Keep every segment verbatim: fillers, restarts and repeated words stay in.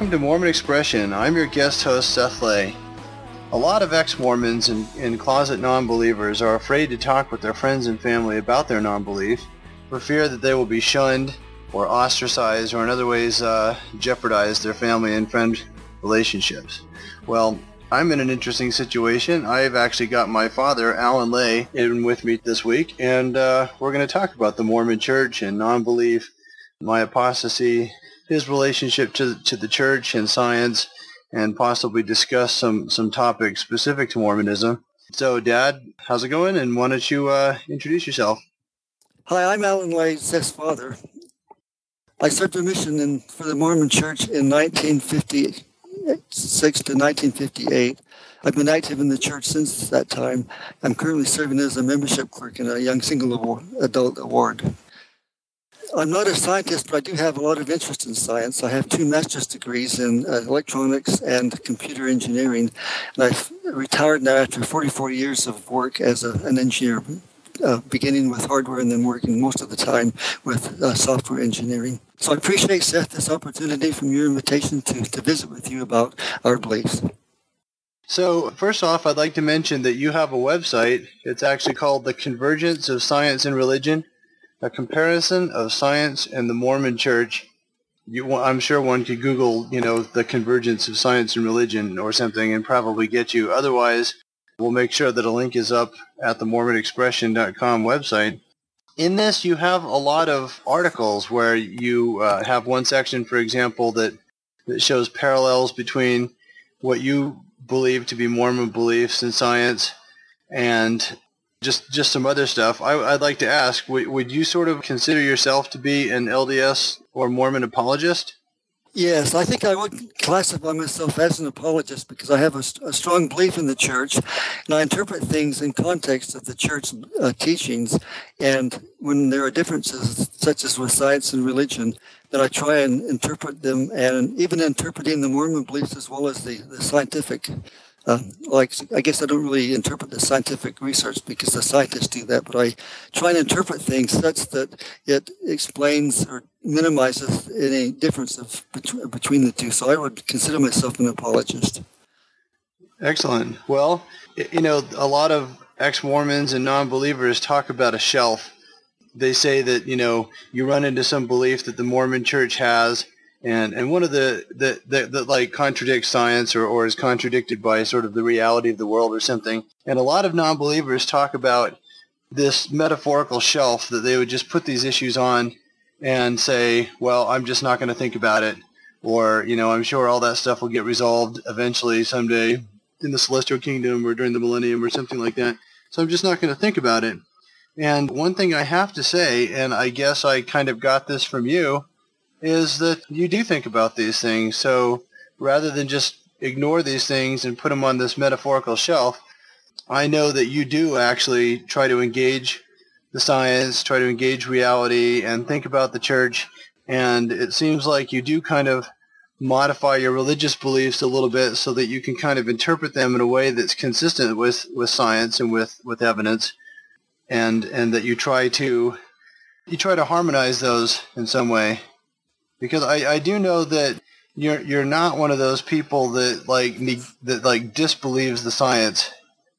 welcome to Mormon Expression. I'm your guest host, Seth Lay. A lot of ex-Mormons and, and closet non-believers are afraid to talk with their friends and family about their non-belief for fear that they will be shunned or ostracized or in other ways uh, jeopardize their family and friend relationships. Well, I'm in an interesting situation. I've actually got my father, Alan Lay, in with me this week, and uh, we're going to talk about the Mormon Church and non-belief, my apostasy, his relationship to, to the church and science, and possibly discuss some, some topics specific to Mormonism. So, Dad, how's it going? And why don't you uh, introduce yourself? Hi, I'm Alan Lay, Seth's father. I served a mission in, for the Mormon Church in nineteen fifty-six to nineteen fifty-eight. I've been active in the church since that time. I'm currently serving as a membership clerk in a young single award, adult award. I'm not a scientist, but I do have a lot of interest in science. I have two master's degrees in uh, electronics and computer engineering, and I've retired now after forty-four years of work as a, an engineer, uh, beginning with hardware and then working most of the time with uh, software engineering. So I appreciate, Seth, this opportunity from your invitation to, to visit with you about our beliefs. So, first off, I'd like to mention that you have a website. It's actually called The Convergence of Science and Religion, a comparison of science and the Mormon Church. You, I'm sure one could Google, you know, the convergence of science and religion or something and probably get you. Otherwise, we'll make sure that a link is up at the mormon expression dot com website. In this, you have a lot of articles where you uh, have one section, for example, that, that shows parallels between what you believe to be Mormon beliefs and science and Just just some other stuff. I, I'd like to ask, would, would you sort of consider yourself to be an L D S or Mormon apologist? Yes, I think I would classify myself as an apologist because I have a, a strong belief in the church, and I interpret things in context of the church uh, teachings. And when there are differences, such as with science and religion, that I try and interpret them, and even interpreting the Mormon beliefs as well as the, the scientific Uh, like, I guess I don't really interpret the scientific research because the scientists do that, but I try and interpret things such that it explains or minimizes any difference of bet- between the two. So I would consider myself an apologist. Excellent. Well, you know, a lot of ex-Mormons and non-believers talk about a shelf. They say that, you know, you run into some belief that the Mormon Church has, And and one of the that that that like contradicts science or, or is contradicted by sort of the reality of the world or something. And a lot of non-believers talk about this metaphorical shelf that they would just put these issues on and say, well, I'm just not going to think about it. Or, you know, I'm sure all that stuff will get resolved eventually someday in the celestial kingdom or during the millennium or something like that. So I'm just not going to think about it. And one thing I have to say, and I guess I kind of got this from you, is that you do think about these things. So rather than just ignore these things and put them on this metaphorical shelf, I know that you do actually try to engage the science, try to engage reality, and think about the church. And it seems like you do kind of modify your religious beliefs a little bit so that you can kind of interpret them in a way that's consistent with, with science and with, with evidence, and and that you try to you try to harmonize those in some way. Because I, I do know that you're you're not one of those people that like that like disbelieves the science.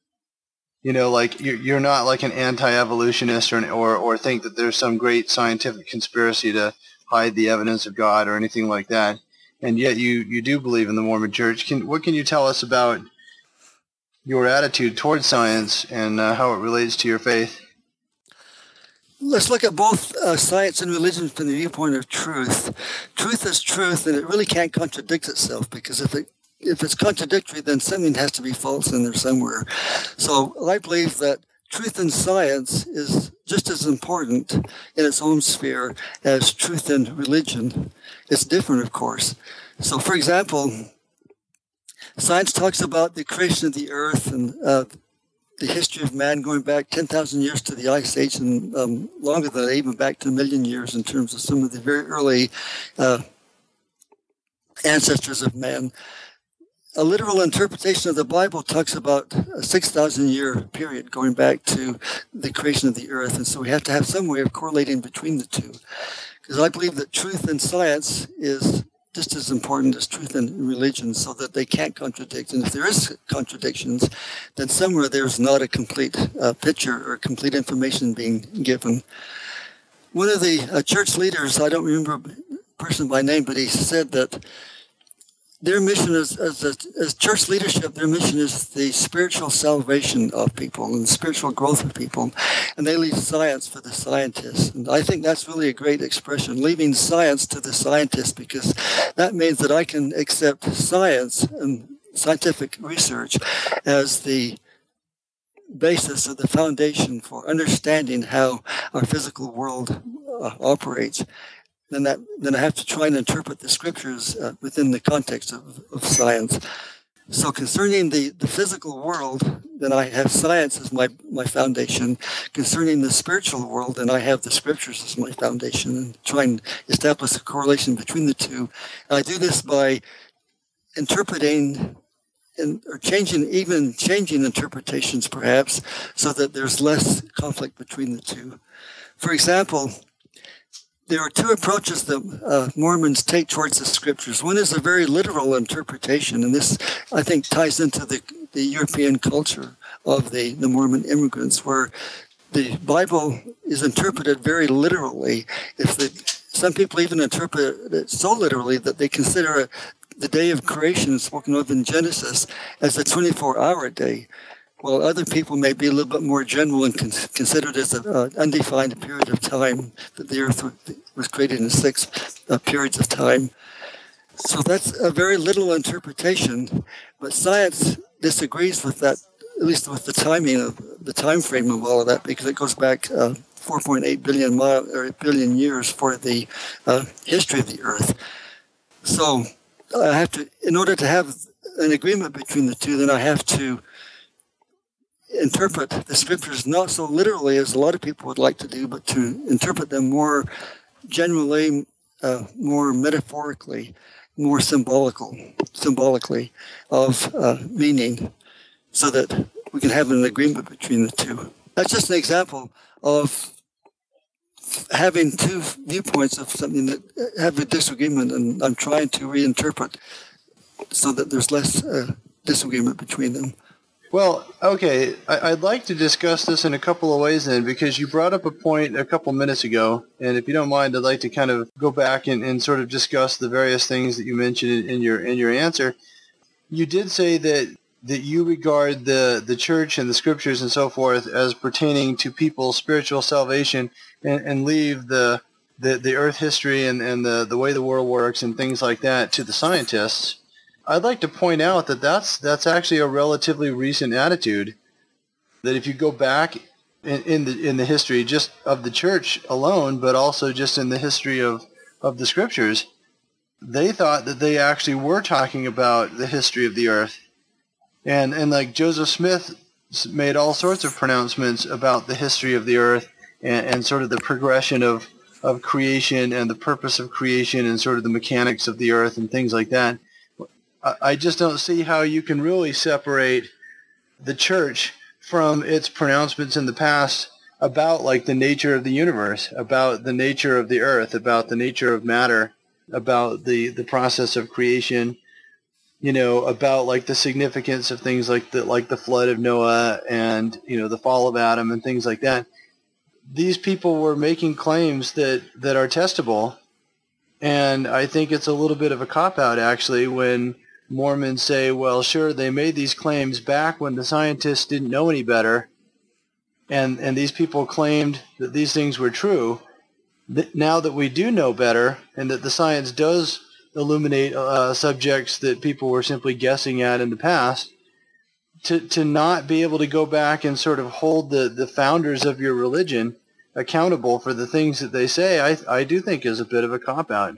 You know, like you're you're not like an anti-evolutionist or or or think that there's some great scientific conspiracy to hide the evidence of God or anything like that. And yet you, you do believe in the Mormon Church. Can what can you tell us about your attitude towards science and uh, how it relates to your faith? Let's look at both uh, science and religion from the viewpoint of truth. Truth is truth, and it really can't contradict itself, because if it if it's contradictory, then something has to be false in there somewhere. So I believe that truth in science is just as important in its own sphere as truth in religion. It's different, of course. So, for example, science talks about the creation of the earth and uh, the history of man going back ten thousand years to the Ice Age, and um, longer than that, even back to a million years in terms of some of the very early uh, ancestors of man. A literal interpretation of the Bible talks about a six thousand year period going back to the creation of the earth, and so we have to have some way of correlating between the two. Because I believe that truth in science is just as important as truth in religion, so that they can't contradict. And if there is contradictions, then somewhere there's not a complete uh, picture or complete information being given. One of the uh, church leaders, I don't remember the person by name, but he said that their mission is, as, a, as church leadership, their mission is the spiritual salvation of people and the spiritual growth of people. And they leave science for the scientists. And I think that's really a great expression, leaving science to the scientists, because that means that I can accept science and scientific research as the basis or the foundation for understanding how our physical world uh, operates. Then that then I have to try and interpret the scriptures uh, within the context of, of science. So concerning the, the physical world, then I have science as my, my foundation. Concerning the spiritual world, then I have the scriptures as my foundation, and try and establish a correlation between the two. And I do this by interpreting and or changing, even changing interpretations perhaps, so that there's less conflict between the two. For example, there are two approaches that uh, Mormons take towards the scriptures. One is a very literal interpretation, and this, I think, ties into the, the European culture of the, the Mormon immigrants, where the Bible is interpreted very literally. If the, some people even interpret it so literally that they consider it, the day of creation spoken of in Genesis as a twenty-four hour day, while other people may be a little bit more general and con- consider it as an uh, undefined period of time, that the earth was created in six uh, periods of time. So that's a very little interpretation, but science disagrees with that, at least with the timing of the time frame of all of that, because it goes back uh, four point eight billion mile, or billion years for the uh, history of the earth. So I have to, in order to have an agreement between the two, then I have to interpret the scriptures not so literally as a lot of people would like to do, but to interpret them more generally, uh, more metaphorically, more symbolical, symbolically of uh, meaning, so that we can have an agreement between the two. That's just an example of having two viewpoints of something that have a disagreement, and I'm trying to reinterpret so that there's less uh, disagreement between them. Well, okay, I'd like to discuss this in a couple of ways then, because you brought up a point a couple minutes ago, and if you don't mind, I'd like to kind of go back and, and sort of discuss the various things that you mentioned in your in your answer. You did say that that you regard the, the church and the scriptures and so forth as pertaining to people's spiritual salvation, and, and leave the, the, the earth history and, and the, the way the world works and things like that to the scientists. I'd like to point out that that's that's actually a relatively recent attitude. That if you go back in, in the in the history just of the church alone, but also just in the history of, of the scriptures, they thought that they actually were talking about the history of the earth. And and like Joseph Smith made all sorts of pronouncements about the history of the earth and, and sort of the progression of, of creation and the purpose of creation and sort of the mechanics of the earth and things like that. I just don't see how you can really separate the church from its pronouncements in the past about like the nature of the universe, about the nature of the earth, about the nature of matter, about the, the process of creation, you know, about like the significance of things like the like the flood of Noah and, you know, the fall of Adam and things like that. These people were making claims that, that are testable, and I think it's a little bit of a cop-out actually when Mormons say, well, sure, they made these claims back when the scientists didn't know any better, and, and these people claimed that these things were true. Now that we do know better, and that the science does illuminate uh, subjects that people were simply guessing at in the past, to, to not be able to go back and sort of hold the, the founders of your religion accountable for the things that they say, I, I do think is a bit of a cop-out.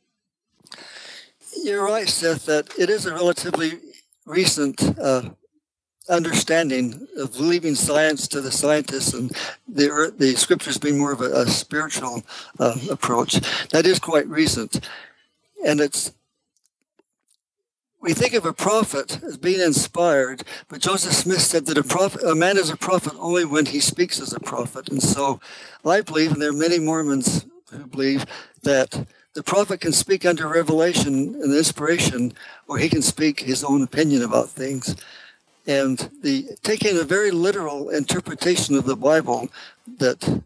You're right, Seth, that it is a relatively recent uh, understanding of leaving science to the scientists and the, the scriptures being more of a, a spiritual uh, approach. That is quite recent. And it's, we think of a prophet as being inspired, but Joseph Smith said that a prophet, a man is a prophet only when he speaks as a prophet. And so I believe, and there are many Mormons who believe, that the prophet can speak under revelation and inspiration, or he can speak his own opinion about things. And the taking a very literal interpretation of the Bible that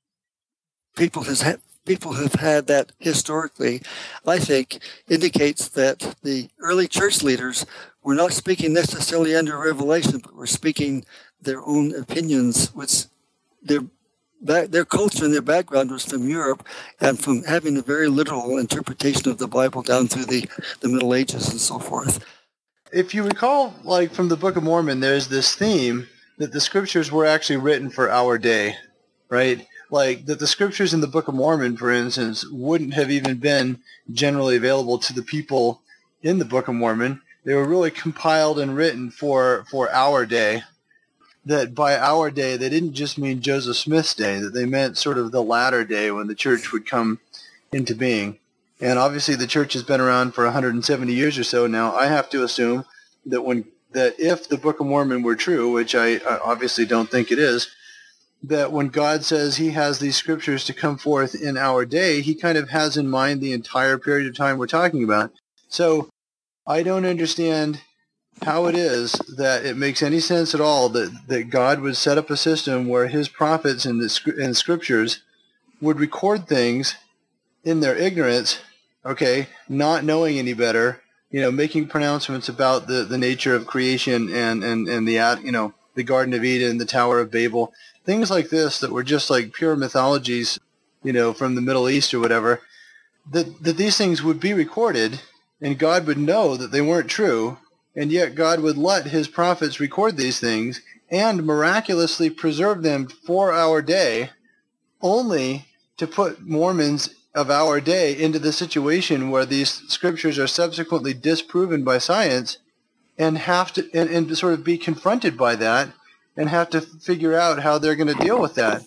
people has ha- people have had that historically, I think, indicates that the early church leaders were not speaking necessarily under revelation, but were speaking their own opinions, which their their culture and their background was from Europe and from having a very literal interpretation of the Bible down through the, the Middle Ages and so forth. If you recall, like from the Book of Mormon, there's this theme that the scriptures were actually written for our day, right? Like that the scriptures in the Book of Mormon, for instance, wouldn't have even been generally available to the people in the Book of Mormon. They were really compiled and written for, for our day. That by our day, they didn't just mean Joseph Smith's day, that they meant sort of the latter day when the church would come into being. And obviously the church has been around for one hundred seventy years or so now. I have to assume that when that if the Book of Mormon were true, which I, I obviously don't think it is, that when God says he has these scriptures to come forth in our day, he kind of has in mind the entire period of time we're talking about. So I don't understand how it is that it makes any sense at all that, that God would set up a system where his prophets and the and scriptures would record things in their ignorance, okay, not knowing any better, you know, making pronouncements about the, the nature of creation and, and, and the, you know, the Garden of Eden, the Tower of Babel, things like this that were just like pure mythologies, you know, from the Middle East or whatever, that, that these things would be recorded and God would know that they weren't true. And yet God would let his prophets record these things and miraculously preserve them for our day, only to put Mormons of our day into the situation where these scriptures are subsequently disproven by science and have to and, and sort of be confronted by that and have to figure out how they're going to deal with that.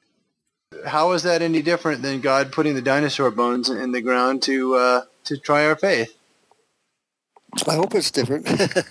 How is that any different than God putting the dinosaur bones in the ground to uh, to try our faith? I hope it's different.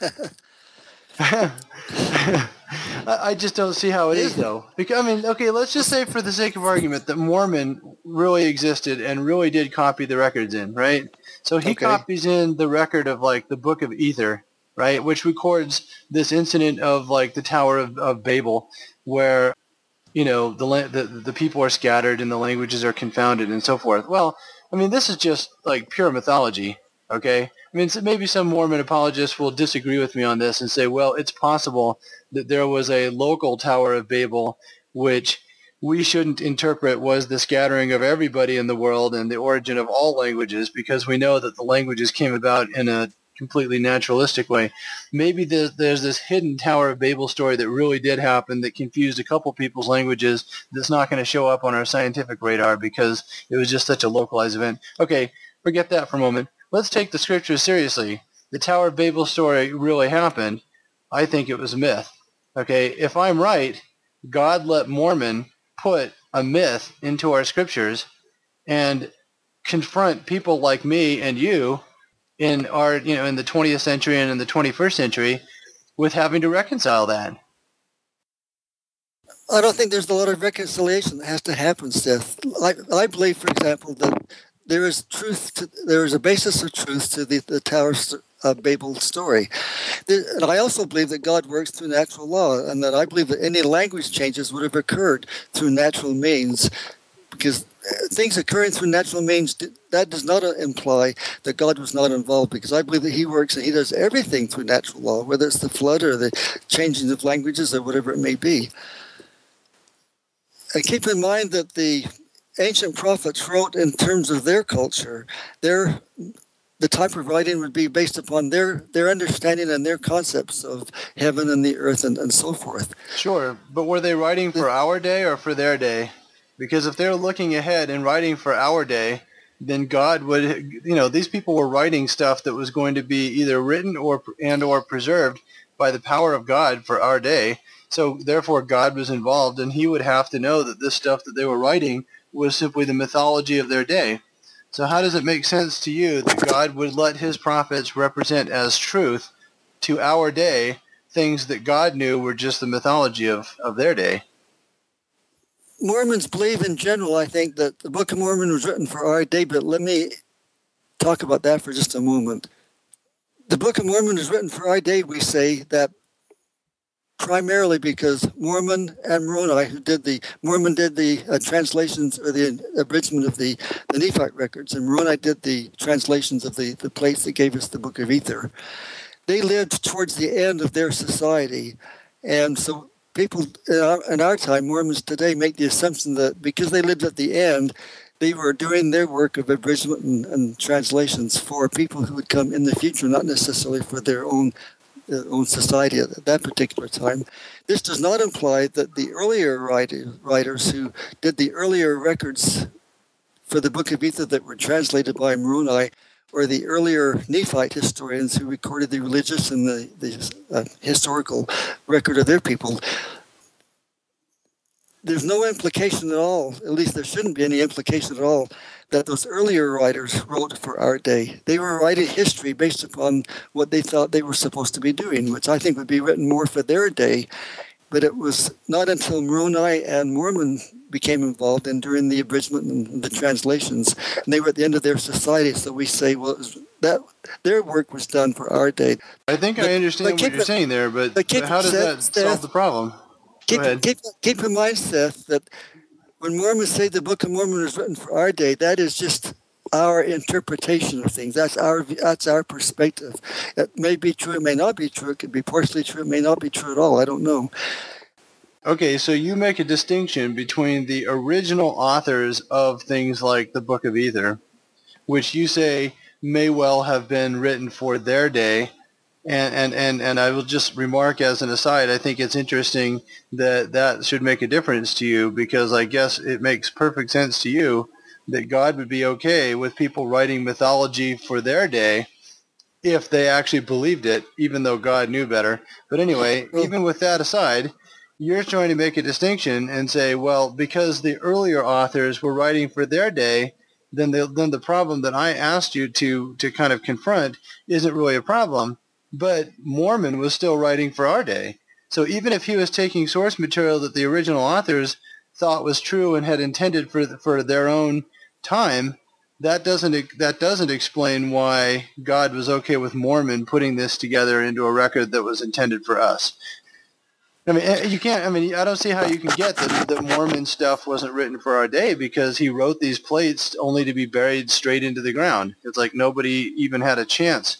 I just don't see how it is, though. Because, I mean, okay, let's just say for the sake of argument that Mormon really existed and really did copy the records in, right? So he Okay. copies in the record of, like, the Book of Ether, right, which records this incident of, like, the Tower of, of Babel, where, you know, the, the the people are scattered and the languages are confounded and so forth. Well, I mean, this is just, like, pure mythology, okay? I mean, maybe some Mormon apologists will disagree with me on this and say, well, it's possible that there was a local Tower of Babel which we shouldn't interpret was the scattering of everybody in the world and the origin of all languages, because we know that the languages came about in a completely naturalistic way. Maybe there's, there's this hidden Tower of Babel story that really did happen that confused a couple people's languages that's not going to show up on our scientific radar because it was just such a localized event. Okay, forget that for a moment. Let's take the scriptures seriously. The Tower of Babel story really happened. I think it was a myth. Okay, if I'm right, God let Mormon put a myth into our scriptures and confront people like me and you in our, you know, in the twentieth century and in the twenty-first century with having to reconcile that. I don't think there's a lot of reconciliation that has to happen, Seth. I, I believe, for example, that there is truth. To, there is a basis of truth to the, the Tower of Babel story. There, and I also believe that God works through natural law, and that I believe that any language changes would have occurred through natural means, because things occurring through natural means, that does not imply that God was not involved, because I believe that he works and he does everything through natural law, whether it's the flood or the changing of languages or whatever it may be. And keep in mind that the ancient prophets wrote in terms of their culture. Their the type of writing would be based upon their, their understanding and their concepts of heaven and the earth and, and so forth. Sure, but were they writing for our day or for their day? Because if they're looking ahead and writing for our day, then God would, you know, these people were writing stuff that was going to be either written or and or preserved by the power of God for our day. So therefore God was involved, and he would have to know that this stuff that they were writing was simply the mythology of their day. So how does it make sense to you that God would let his prophets represent as truth to our day things that God knew were just the mythology of, of their day? Mormons believe in general, I think, that the Book of Mormon was written for our day, but let me talk about that for just a moment. The Book of Mormon is written for our day, we say, that primarily because Mormon and Moroni, who did the, Mormon did the uh, translations or the abridgment of the, the Nephite records, and Moroni did the translations of the, the plates that gave us the Book of Ether. They lived towards the end of their society, and so people in our, in our time, Mormons today, make the assumption that because they lived at the end, they were doing their work of abridgment and, and translations for people who would come in the future, not necessarily for their own their own society at that particular time. This does not imply that the earlier writer, writers who did the earlier records for the Book of Ether that were translated by Moroni, or the earlier Nephite historians who recorded the religious and the, the uh, historical record of their people, there's no implication at all, at least there shouldn't be any implication at all, that those earlier writers wrote for our day. They were writing history based upon what they thought they were supposed to be doing, which I think would be written more for their day. But it was not until Moroni and Mormon became involved and during the abridgment and the translations, and they were at the end of their society, so we say, well, it was that their work was done for our day. I think but, I understand what you're it, saying there, but, but how does that Seth, solve the problem? Keep, keep, keep in mind, Seth, that when Mormons say the Book of Mormon was written for our day, that is just our interpretation of things. That's our that's our perspective. It may be true, it may not be true. It could be partially true, it may not be true at all. I don't know. Okay, so you make a distinction between the original authors of things like the Book of Ether, which you say may well have been written for their day. And, and, and, and I will just remark as an aside, I think it's interesting that that should make a difference to you, because I guess it makes perfect sense to you that God would be okay with people writing mythology for their day if they actually believed it, even though God knew better. But anyway, even with that aside, you're trying to make a distinction and say, well, because the earlier authors were writing for their day, then the, then the problem that I asked you to, to kind of confront isn't really a problem. But Mormon was still writing for our day. So even if he was taking source material that the original authors thought was true and had intended for for their own time, that doesn't that doesn't explain why God was okay with Mormon putting this together into a record that was intended for us. I mean, you can't. I mean, I don't see how you can get that that Mormon stuff wasn't written for our day, because he wrote these plates only to be buried straight into the ground. It's like nobody even had a chance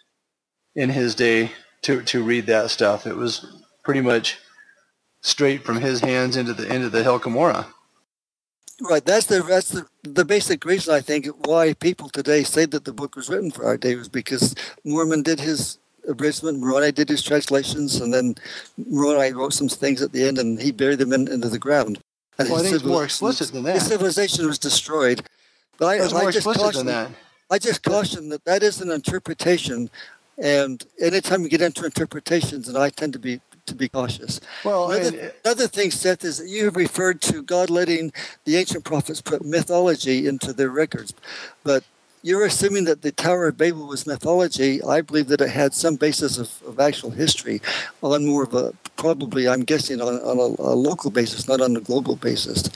in his day to to read that stuff. It was pretty much straight from his hands into the into the Hill Cumorah. Right. That's the that's the, the basic reason, I think, why people today say that the book was written for our day, was because Mormon did his abridgment, Moroni did his translations, and then Moroni wrote some things at the end, and he buried them in, into the ground. And well, I think it's more explicit than that. His civilization was destroyed. But I, it's more I just explicit caution, than that. I just caution that that is an interpretation. And anytime we get into interpretations, and I tend to be to be cautious. Well, another, I mean, another thing, Seth, is that you have referred to God letting the ancient prophets put mythology into their records, but you're assuming that the Tower of Babel was mythology. I believe that it had some basis of, of actual history, on more of a probably, I'm guessing, on, on a, a local basis, not on a global basis.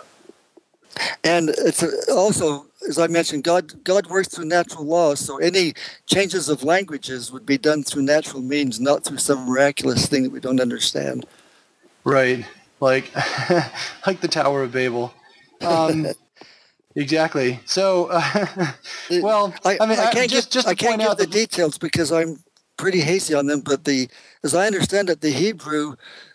And it's also, as I mentioned, God God works through natural laws, so any changes of languages would be done through natural means, not through some miraculous thing that we don't understand. Right, like like the Tower of Babel. Um, exactly. So, uh, well, I, I mean, I can't I, just give, just to I can't point give out the the details because I'm pretty hazy on them. But the, as I understand it, the Hebrew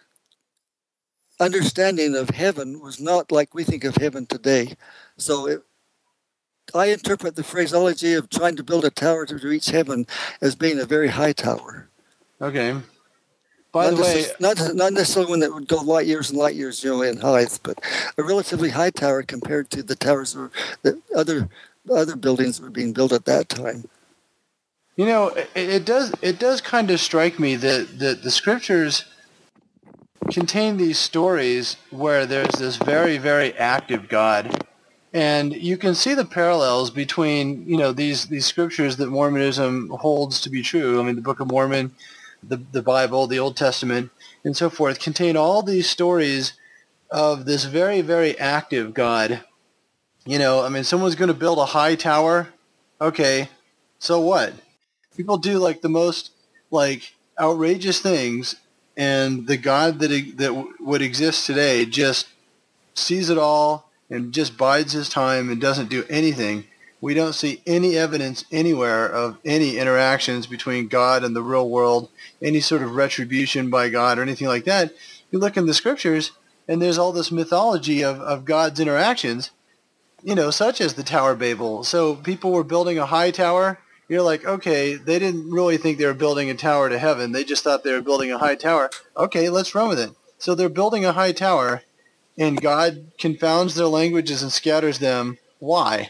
understanding of heaven was not like we think of heaven today. So it, I interpret the phraseology of trying to build a tower to reach heaven as being a very high tower. Okay. By not the way, not not necessarily one that would go light years and light years, you know, in height, but a relatively high tower compared to the towers or the other other buildings that were being built at that time. You know, it, it does it does kind of strike me that, that the scriptures contain these stories where there's this very, very active God. And you can see the parallels between, you know, these, these scriptures that Mormonism holds to be true. I mean, the Book of Mormon, the, the Bible, the Old Testament, and so forth, contain all these stories of this very, very active God. You know, I mean, someone's going to build a high tower. Okay, so what? People do like the most like outrageous things, and the God that that w- would exist today just sees it all and just bides his time and doesn't do anything. We don't see any evidence anywhere of any interactions between God and the real world, any sort of retribution by God or anything like that. You look in the scriptures, and there's all this mythology of, of God's interactions, you know, such as the Tower of Babel. So people were building a high tower. You're like, okay, they didn't really think they were building a tower to heaven. They just thought they were building a high tower. Okay, let's run with it. So they're building a high tower, and God confounds their languages and scatters them. Why?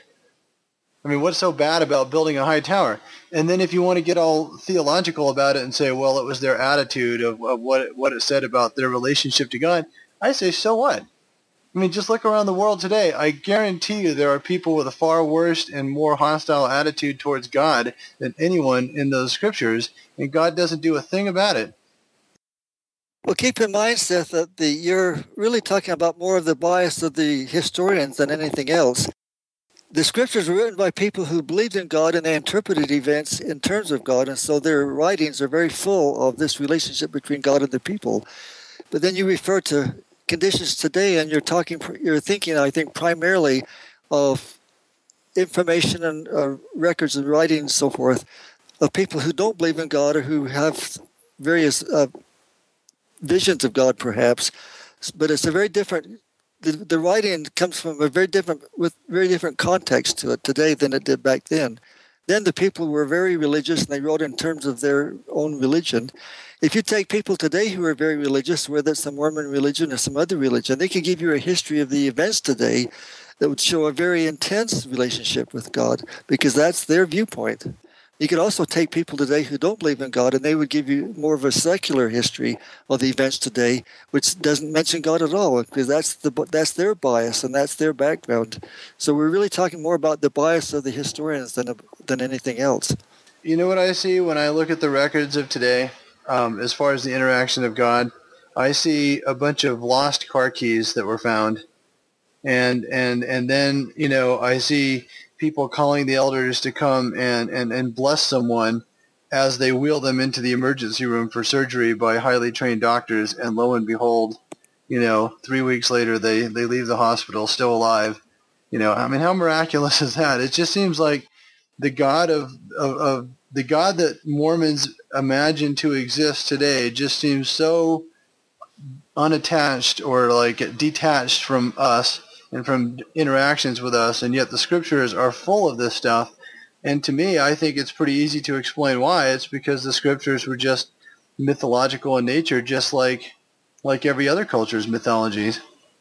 I mean, what's so bad about building a high tower? And then if you want to get all theological about it and say, well, it was their attitude of, of what, what it said about their relationship to God, I say, so what? I mean, just look around the world today. I guarantee you there are people with a far worse and more hostile attitude towards God than anyone in those scriptures, and God doesn't do a thing about it. Well, keep in mind, Seth, that the, you're really talking about more of the bias of the historians than anything else. The scriptures were written by people who believed in God, and they interpreted events in terms of God, and so their writings are very full of this relationship between God and the people. But then you refer to conditions today, and you're talking, you're thinking, I think, primarily of information and uh, records and writings and so forth of people who don't believe in God or who have various uh, visions of God, perhaps. But it's a very different. The, the writing comes from a very different, with very different context to it today than it did back then. Then the people were very religious, and they wrote in terms of their own religion. If you take people today who are very religious, whether it's the Mormon religion or some other religion, they could give you a history of the events today that would show a very intense relationship with God, because that's their viewpoint. You could also take people today who don't believe in God, and they would give you more of a secular history of the events today, which doesn't mention God at all, because that's the that's their bias and that's their background. So we're really talking more about the bias of the historians than than anything else. You know what I see when I look at the records of today, um, as far as the interaction of God? I see a bunch of lost car keys that were found, and and and then you know I see people calling the elders to come and, and, and bless someone as they wheel them into the emergency room for surgery by highly trained doctors, and lo and behold, you know, three weeks later they, they leave the hospital still alive. You know, I mean, how miraculous is that? It just seems like the God of, of, of the God that Mormons imagine to exist today just seems so unattached or like detached from us and from interactions with us, and yet the scriptures are full of this stuff. And to me, I think it's pretty easy to explain why. It's because the scriptures were just mythological in nature, just like like every other culture's mythologies.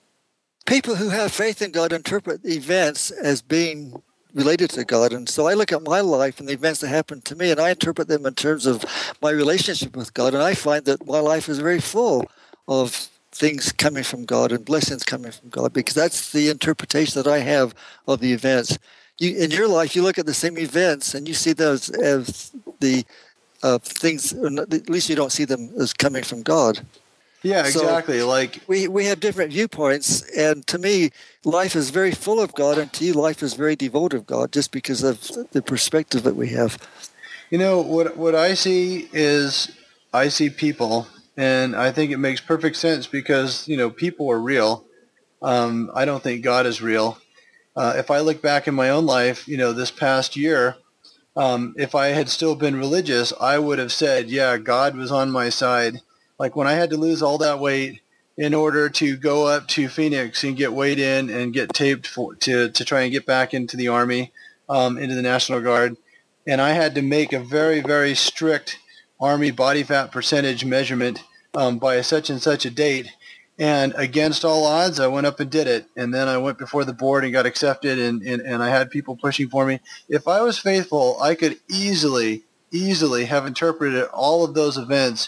People who have faith in God interpret events as being related to God. And so I look at my life and the events that happen to me, and I interpret them in terms of my relationship with God. And I find that my life is very full of things coming from God and blessings coming from God, because that's the interpretation that I have of the events. You, in your life, you look at the same events and you see those as the uh, things, or not, at least you don't see them as coming from God. Yeah, exactly. So like we, we have different viewpoints, and to me, life is very full of God, and to you, life is very devoid of God, just because of the perspective that we have. You know, what what I see is I see people, and I think it makes perfect sense because, you know, people are real. Um, I don't think God is real. Uh, if I look back in my own life, you know, this past year, um, if I had still been religious, I would have said, yeah, God was on my side. Like when I had to lose all that weight in order to go up to Phoenix and get weighed in and get taped for, to, to try and get back into the Army, um, into the National Guard. And I had to make a very, very strict Army body fat percentage measurement um, by such and such a date. And against all odds, I went up and did it. And then I went before the board and got accepted, and, and, and I had people pushing for me. If I was faithful, I could easily, easily have interpreted all of those events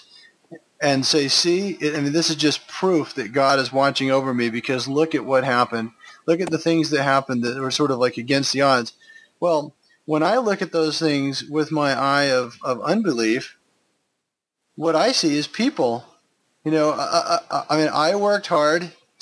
and say, see, I mean, this is just proof that God is watching over me, because look at what happened. Look at the things that happened that were sort of like against the odds. Well, when I look at those things with my eye of, of unbelief, what I see is people. You know, I, I, I mean, I worked hard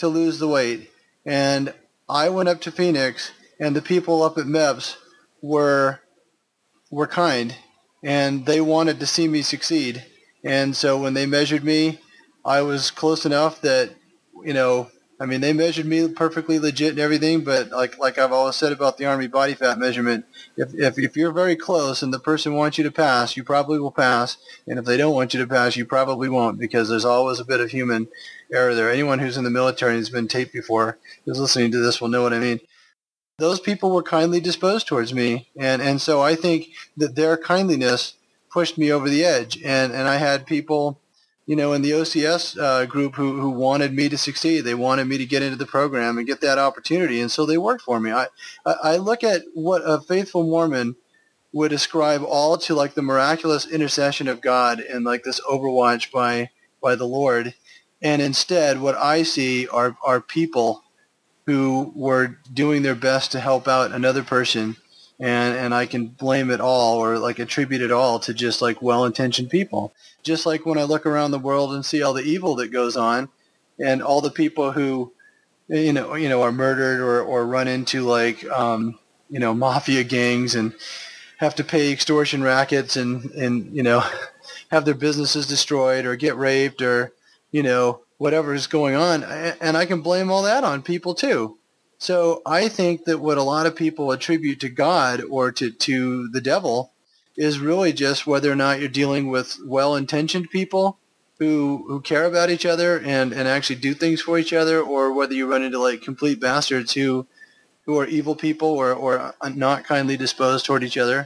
to lose the weight. And I went up to Phoenix, and the people up at M E P S were were kind, and they wanted to see me succeed. And so when they measured me, I was close enough that, you know, I mean, they measured me perfectly legit and everything, but like like I've always said about the Army body fat measurement, if, if if you're very close and the person wants you to pass, you probably will pass. And if they don't want you to pass, you probably won't, because there's always a bit of human error there. Anyone who's in the military and has been taped before, who's listening to this, will know what I mean. Those people were kindly disposed towards me. And, and so I think that their kindliness pushed me over the edge. And, and I had people, you know, in the O C S uh, group who, who wanted me to succeed. They wanted me to get into the program and get that opportunity, and so they worked for me. I, I look at what a faithful Mormon would ascribe all to, like, the miraculous intercession of God and, like, this overwatch by by the Lord, and instead what I see are, are people who were doing their best to help out another person, and, and I can blame it all, or like attribute it all to just like well-intentioned people. Just like when I look around the world and see all the evil that goes on, and all the people who, you know, you know, are murdered or, or run into like, um, you know, mafia gangs and have to pay extortion rackets and, and, you know, have their businesses destroyed or get raped or, you know, whatever is going on. And I can blame all that on people too. So I think that what a lot of people attribute to God or to, to the devil is really just whether or not you're dealing with well-intentioned people who who care about each other and, and actually do things for each other, or whether you run into like complete bastards who who are evil people or, or not kindly disposed toward each other.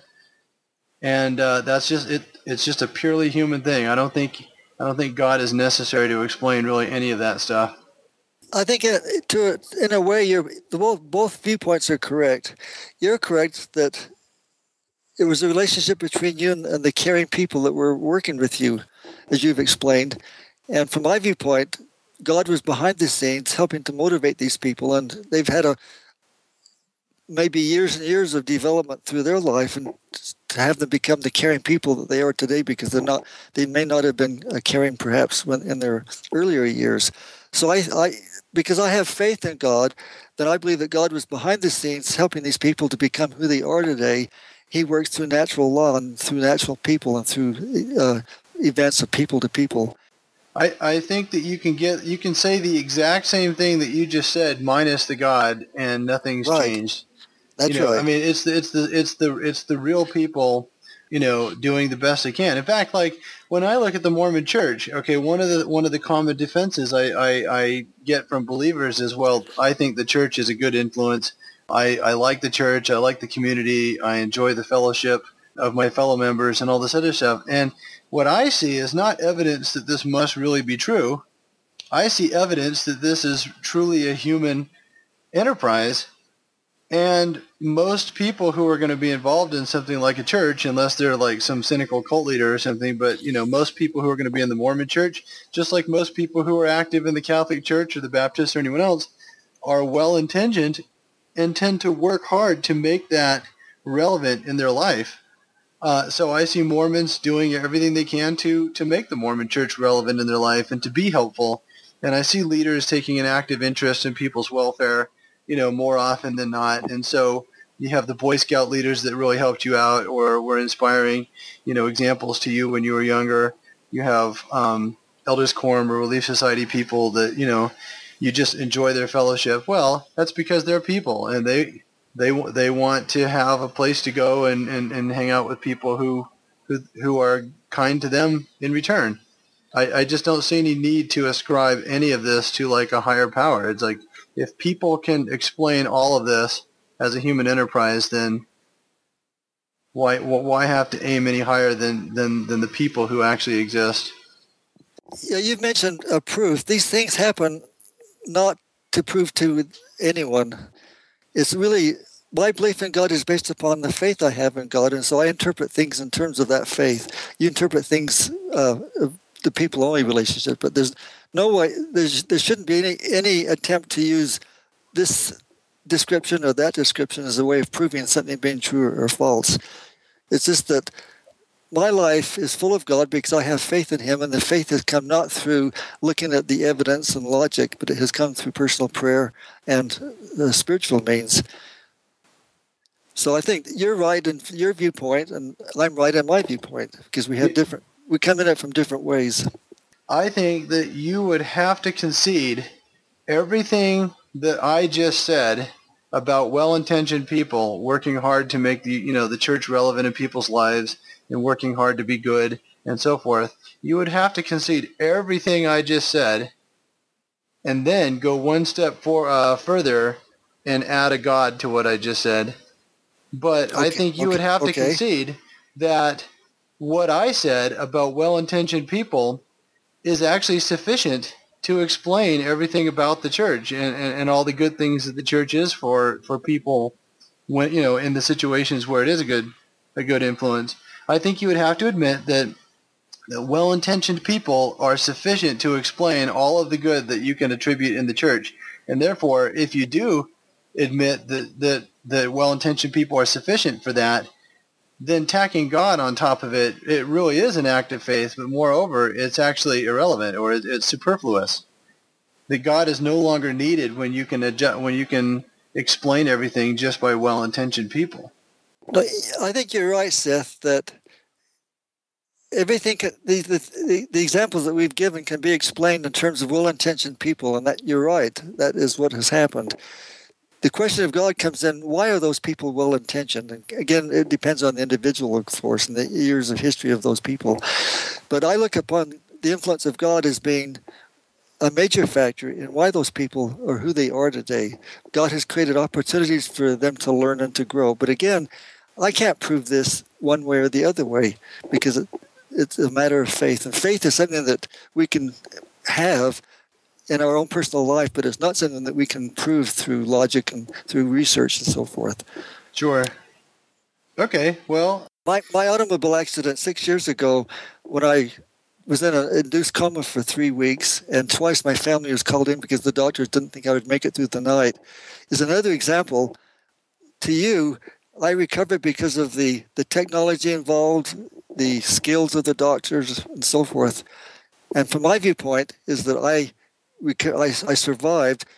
And uh, that's just it. It's just a purely human thing. I don't think I don't think God is necessary to explain really any of that stuff. I think in, to in a way, you're both both viewpoints are correct. You're correct that it was a relationship between you and, and the caring people that were working with you, as you've explained. And from my viewpoint, God was behind the scenes helping to motivate these people, and they've had a maybe years and years of development through their life, and to have them become the caring people that they are today, because they're not, they may not have been uh, caring perhaps when in their earlier years. So I, I, because I have faith in God, then I believe that God was behind the scenes helping these people to become who they are today. He works through natural law and through natural people and through uh, events of people to people. I, I think that you can get you can say the exact same thing that you just said, minus the God, and nothing's right. changed. That's you know, right. I mean, it's the it's the it's the it's the real people, you know, doing the best they can. In fact, like when I look at the Mormon Church, okay, one of the one of the common defenses I, I, I get from believers is, well, I think the church is a good influence. I, I like the church. I like the community. I enjoy the fellowship of my fellow members and all this other stuff. And what I see is not evidence that this must really be true. I see evidence that this is truly a human enterprise. And most people who are going to be involved in something like a church, unless they're like some cynical cult leader or something, but, you know, most people who are going to be in the Mormon Church, just like most people who are active in the Catholic Church or the Baptist or anyone else, are well-intentioned and tend to work hard to make that relevant in their life. Uh, so I see Mormons doing everything they can to, to make the Mormon Church relevant in their life and to be helpful. And I see leaders taking an active interest in people's welfare, you know, more often than not. And so you have the Boy Scout leaders that really helped you out or were inspiring, you know, examples to you when you were younger. You have um, Elders Quorum or Relief Society people that, you know, you just enjoy their fellowship. Well, that's because they're people, and they they they want to have a place to go and, and, and hang out with people who, who who are kind to them in return. I, I just don't see any need to ascribe any of this to like a higher power. It's like, if people can explain all of this as a human enterprise, then why why have to aim any higher than, than, than the people who actually exist? Yeah, you've mentioned a proof. These things happen not to prove to anyone. It's really, my belief in God is based upon the faith I have in God, and so I interpret things in terms of that faith. You interpret things, uh, the people-only relationship, but there's no way, there's, there shouldn't be any, any attempt to use this description or that description as a way of proving something being true or false. It's just that my life is full of God because I have faith in him, and the faith has come not through looking at the evidence and logic, but it has come through personal prayer and the spiritual means. So I think you're right in your viewpoint, and I'm right in my viewpoint, because we have different, we come in it from different ways. I think that you would have to concede everything that I just said about well-intentioned people working hard to make the, you know, the church relevant in people's lives and working hard to be good and so forth. You would have to concede everything I just said and then go one step for, uh, further and add a God to what I just said. But Okay, I think you okay, would have to okay. concede that what I said about well-intentioned people is actually sufficient to explain everything about the church and, and, and all the good things that the church is for, for people when, you know, in the situations where it is a good a good influence. I think you would have to admit that, that well-intentioned people are sufficient to explain all of the good that you can attribute in the church. And therefore, if you do admit that, that, that well-intentioned people are sufficient for that, then tacking God on top of it, it really is an act of faith, but moreover, it's actually irrelevant or it's superfluous. That God is no longer needed when you can adjust, when you can explain everything just by well-intentioned people. No, I think you're right, Seth, that everything, the, the, the examples that we've given can be explained in terms of well-intentioned people, and that you're right. That is what has happened. The question of God comes in, why are those people well-intentioned? And again, it depends on the individual, of course, and the years of history of those people. But I look upon the influence of God as being a major factor in why those people are who they are today. God has created opportunities for them to learn and to grow. But again, I can't prove this one way or the other way because it, it's a matter of faith. And faith is something that we can have in our own personal life, but it's not something that we can prove through logic and through research and so forth. Sure. Okay, well. My, my automobile accident six years ago, when I was in an induced coma for three weeks, and twice my family was called in because the doctors didn't think I would make it through the night, is another example. To you, I recovered because of the, the technology involved, the skills of the doctors, and so forth. And from my viewpoint is that I I, I survived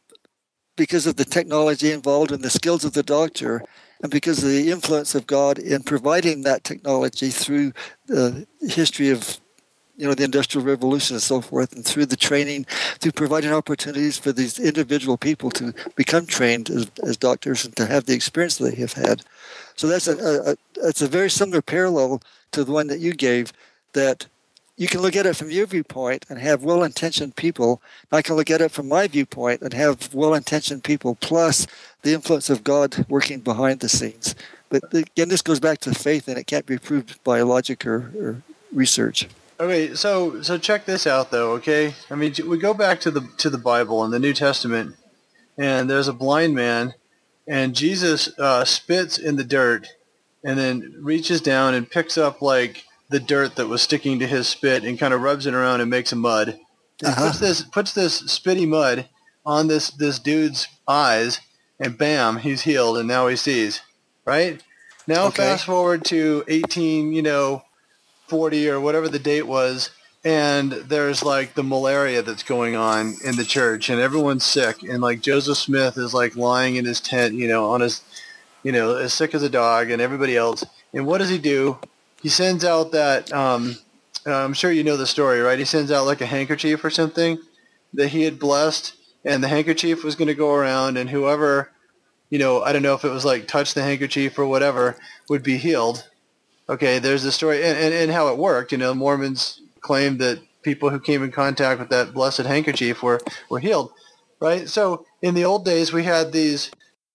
because of the technology involved and the skills of the doctor, and because of the influence of God in providing that technology through the history of, you know, the Industrial Revolution and so forth, and through the training, through providing opportunities for these individual people to become trained as, as doctors and to have the experience they have had. So that's a, a, that's a very similar parallel to the one that you gave, that you can look at it from your viewpoint and have well-intentioned people. I can look at it from my viewpoint and have well-intentioned people plus the influence of God working behind the scenes. But again, this goes back to faith, and it can't be proved by logic or, or research. Okay, so so check this out, though. Okay, I mean, we go back to the to the Bible and the New Testament, and there's a blind man, and Jesus uh, spits in the dirt, and then reaches down and picks up like the dirt that was sticking to his spit and kind of rubs it around and makes a mud. And uh-huh. puts this puts this spitty mud on this this dude's eyes, and bam, he's healed, and now he sees. Right now, okay. Fast forward to eighteen, you know, forty or whatever the date was, and there's like the malaria that's going on in the church, and everyone's sick, and like Joseph Smith is like lying in his tent, you know, on his, you know, as sick as a dog, and everybody else. And what does he do? He sends out that, um, uh, I'm sure you know the story, right? He sends out like a handkerchief or something that he had blessed, and the handkerchief was going to go around, and whoever, you know, I don't know if it was like touch the handkerchief or whatever, would be healed. Okay, there's the story, and, and, and how it worked. You know, Mormons claimed that people who came in contact with that blessed handkerchief were, were healed, right? So in the old days, we had these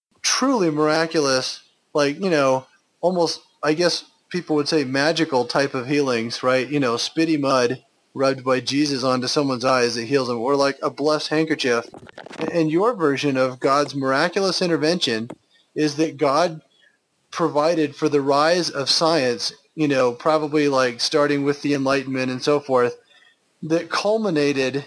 truly miraculous, like, you know, almost, I guess people would say magical type of healings, right? You know, spitty mud rubbed by Jesus onto someone's eyes that heals them, or like a blessed handkerchief. And your version of God's miraculous intervention is that God provided for the rise of science, you know, probably like starting with the Enlightenment and so forth, that culminated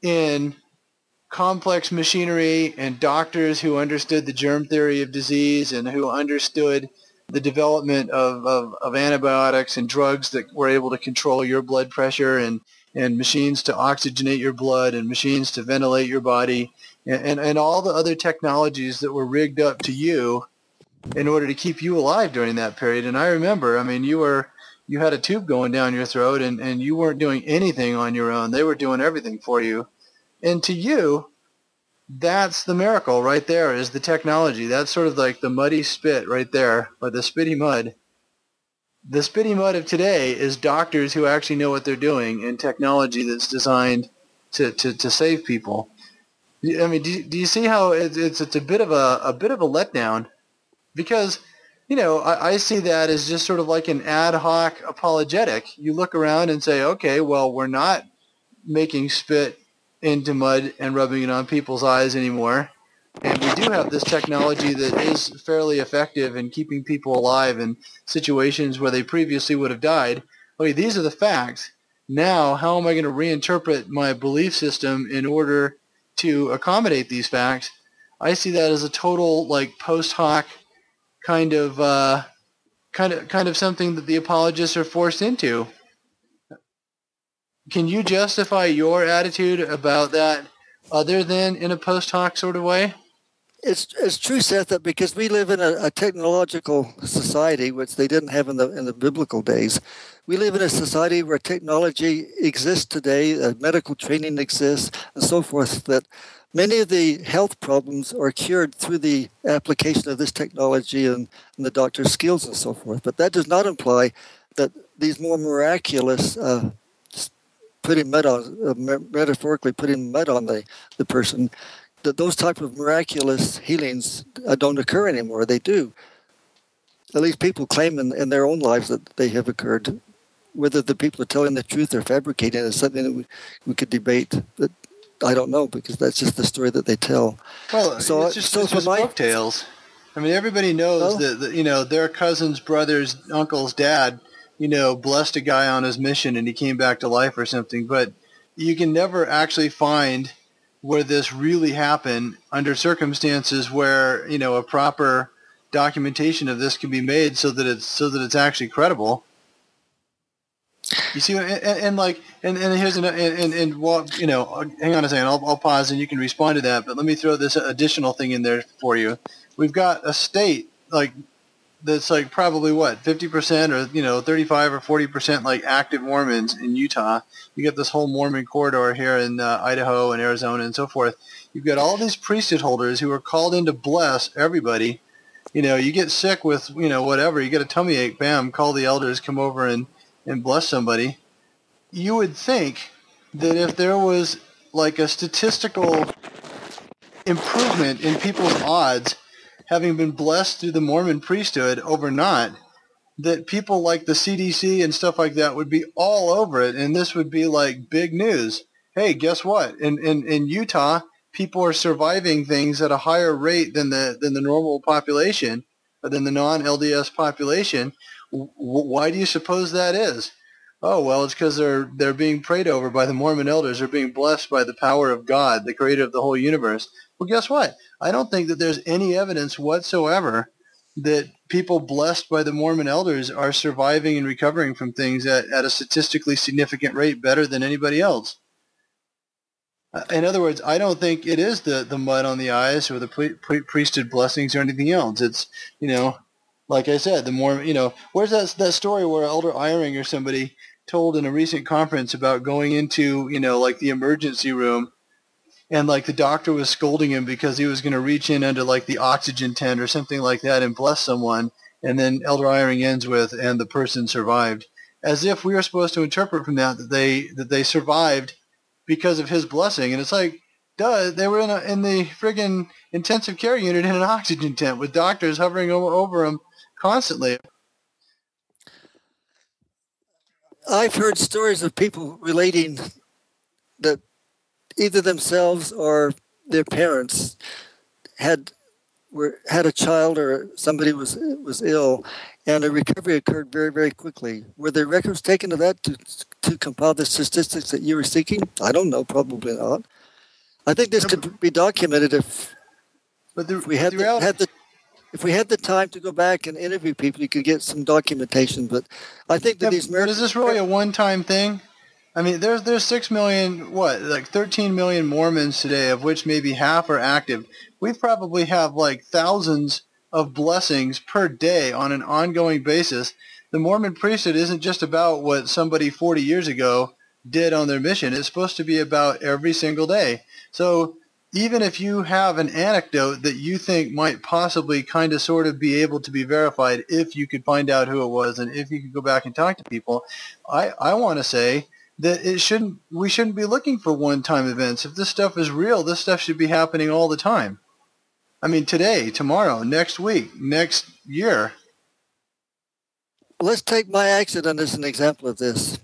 in complex machinery and doctors who understood the germ theory of disease and who understood the development of, of, of antibiotics and drugs that were able to control your blood pressure, and, and machines to oxygenate your blood, and machines to ventilate your body, and, and, and all the other technologies that were rigged up to you in order to keep you alive during that period. And I remember, I mean, you were you had a tube going down your throat, and, and you weren't doing anything on your own. They were doing everything for you. And to you, that's the miracle right there, is the technology. That's sort of like the muddy spit right there, or the spitty mud. The spitty mud of today is doctors who actually know what they're doing, and technology that's designed to, to, to save people. I mean, do you, do you see how it's, it's it's a bit of a a bit of a letdown? Because, you know, I, I see that as just sort of like an ad hoc apologetic. You look around and say, okay, well, we're not making spit into mud and rubbing it on people's eyes anymore. And we do have this technology that is fairly effective in keeping people alive in situations where they previously would have died. Okay, these are the facts. Now, how am I going to reinterpret my belief system in order to accommodate these facts? I see that as a total, like, post hoc kind of, uh, kind of, kind of something that the apologists are forced into. Can you justify your attitude about that other than in a post hoc sort of way? It's it's true, Seth, that because we live in a, a technological society, which they didn't have in the in the biblical days. We live in a society where technology exists today, uh, medical training exists, and so forth, that many of the health problems are cured through the application of this technology and, and the doctor's skills and so forth. But that does not imply that these more miraculous, uh, putting mud on, uh, metaphorically putting mud on the, the person, that those type of miraculous healings uh, don't occur anymore. They do. At least people claim in, in their own lives that they have occurred. Whether the people are telling the truth or fabricating is something that we, we could debate. But I don't know, because that's just the story that they tell. Well, so, it's just, so it's just my, folk tales. I mean, everybody knows well, that, that, you know, their cousin's brother's uncle's dad, you know, blessed a guy on his mission and he came back to life or something. But you can never actually find where this really happened under circumstances where, you know, a proper documentation of this can be made so that it's so that it's actually credible. You see, and, and, and like, and, and here's an, and, and, and well, you know, hang on a second, I'll, I'll pause and you can respond to that, but let me throw this additional thing in there for you. We've got a state, like, that's like probably what, fifty percent or, you know, thirty-five or forty percent like active Mormons in Utah. You get this whole Mormon corridor here in uh, Idaho and Arizona and so forth. You've got all these priesthood holders who are called in to bless everybody. You know, you get sick with, you know, whatever, you get a tummy ache, bam, call the elders, come over and, and bless somebody. You would think that if there was like a statistical improvement in people's odds having been blessed through the Mormon priesthood over not, that people like the C D C and stuff like that would be all over it, and this would be like big news. Hey, guess what? In in, in Utah, people are surviving things at a higher rate than the than the normal population, or than the non-L D S population. W- why do you suppose that is? Oh, well, it's because they're they're being prayed over by the Mormon elders. They're being blessed by the power of God, the creator of the whole universe. Well, guess what? I don't think that there's any evidence whatsoever that people blessed by the Mormon elders are surviving and recovering from things at, at a statistically significant rate better than anybody else. In other words, I don't think it is the, the mud on the eyes or the pre- pre- priesthood blessings or anything else. It's, you know, like I said, the more, you know, where's that, that story where Elder Eyring or somebody told in a recent conference about going into, you know, like the emergency room, and like the doctor was scolding him because he was going to reach in under like the oxygen tent or something like that and bless someone. And then Elder Eyring ends with, and the person survived, as if we are supposed to interpret from that that they that they survived because of his blessing. And it's like, duh, they were in a, in the friggin' intensive care unit in an oxygen tent with doctors hovering over, over them constantly. I've heard stories of people relating that either themselves or their parents had were had a child or somebody was was ill, and a recovery occurred very, very quickly. Were there records taken of that to to compile the statistics that you were seeking? I don't know, probably not. I think this could be documented if, but the, if we had the the, reality, had the if we had the time to go back and interview people, you could get some documentation. But I think that Yeah, these but miracles... is this really a one-time thing? I mean, there's there's six million, what, like thirteen million Mormons today, of which maybe half are active. We probably have like thousands of blessings per day on an ongoing basis. The Mormon priesthood isn't just about what somebody forty years ago did on their mission. It's supposed to be about every single day. So even if you have an anecdote that you think might possibly kind of sort of be able to be verified if you could find out who it was and if you could go back and talk to people, I, I want to say that it shouldn't, we shouldn't be looking for one-time events. If this stuff is real, this stuff should be happening all the time. I mean, today, tomorrow, next week, next year. Let's take my accident as an example of this.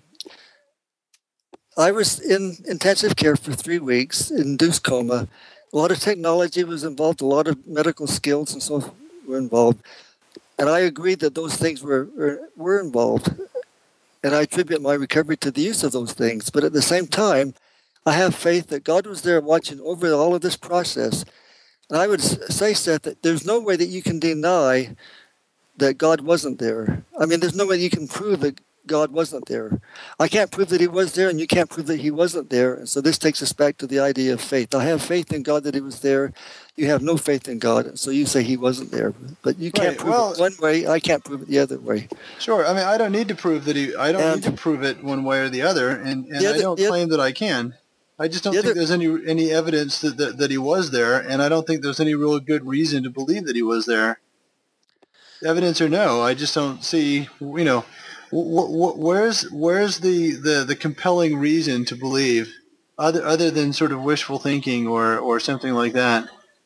I was in intensive care for three weeks, induced coma. A lot of technology was involved, a lot of medical skills and so were involved. And I agreed that those things were, were, were involved. And I attribute my recovery to the use of those things. But at the same time, I have faith that God was there watching over all of this process. And I would say, Seth, that there's no way that you can deny that God wasn't there. I mean, there's no way you can prove that God wasn't there. I can't prove that he was there, and you can't prove that he wasn't there. And so this takes us back to the idea of faith. I have faith in God that he was there. You have no faith in God, so you say he wasn't there. But you can't Right. prove Well, it one way. I can't prove it the other way. Sure. I mean, I don't need to prove that he. I don't And need to prove it one way or the other, and, and the I other- don't the oth- claim that I can. I just don't the think other- there's any any evidence that, that that he was there, and I don't think there's any real good reason to believe that he was there. Evidence or no, I just don't see. You know, wh- wh- where's where's the, the, the compelling reason to believe, other other than sort of wishful thinking or, or something like that.